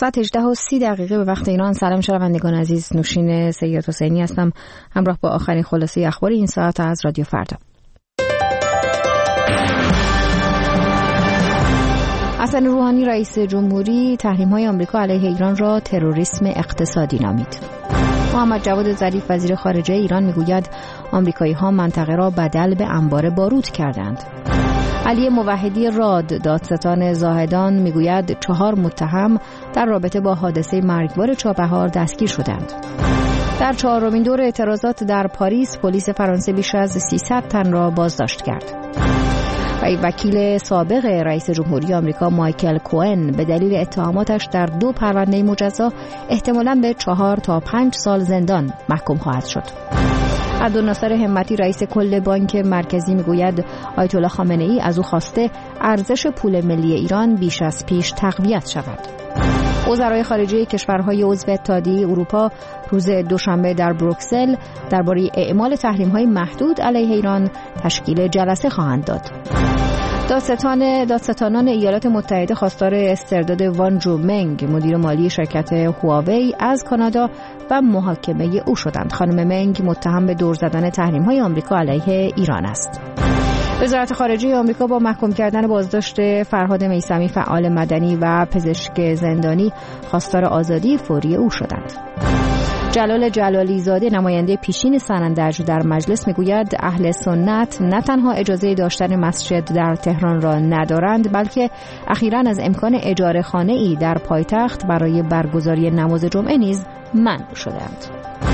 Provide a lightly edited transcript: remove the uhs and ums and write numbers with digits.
ساعت 18:30 به وقت ایران. سلام شنوندگان عزیز، نوشین سید حسینی هستم همراه با آخرین خلاصه اخبار این ساعت از رادیو فردا. حسن روحانی رئیس جمهوری تحریم‌های آمریکا علیه ایران را تروریسم اقتصادی نامید. محمد جواد ظریف وزیر خارجه ایران میگوید آمریکایی‌ها منطقه را بدل به انبار بارود کردند. علی موحدی راد دادستان زاهدان میگوید 4 متهم در رابطه با حادثه مرگبار چابهار دستگیر شدند. در 4مین دور اعتراضات در پاریس پلیس فرانسه بیش از 300 تن را بازداشت کرد. و وکیل سابق رئیس جمهوری آمریکا مایکل کوئن به دلیل اتهاماتش در 2 پرونده مجزا احتمالاً به 4 تا 5 سال زندان محکوم خواهد شد. عبدالناصر همتی رئیس کل بانک مرکزی میگوید آیت الله خامنه‌ای از او خواسته ارزش پول ملی ایران بیش از پیش تقویت شود. وزرای خارجه کشورهای عضو اتحادیه اروپا روز دوشنبه در بروکسل درباره اعمال تحریم‌های محدود علیه ایران تشکیل جلسه خواهند داد. دادستانان ایالات متحده خواستار استرداد وان جو منگ مدیر مالی شرکت هواوی از کانادا و محاکمه او شدند. خانم منگ متهم به دور زدن تحریم‌های آمریکا علیه ایران است. وزارت خارجه آمریکا با محکوم کردن بازداشت فرهاد میثمی فعال مدنی و پزشک زندانی خواستار آزادی فوری او شدند. جلال جلالی زاده نماینده پیشین سنندج در مجلس میگوید اهل سنت نه تنها اجازه داشتن مسجد در تهران را ندارند بلکه اخیراً از امکان اجاره خانه‌ای در پایتخت برای برگزاری نماز جمعه نیز منع شدند.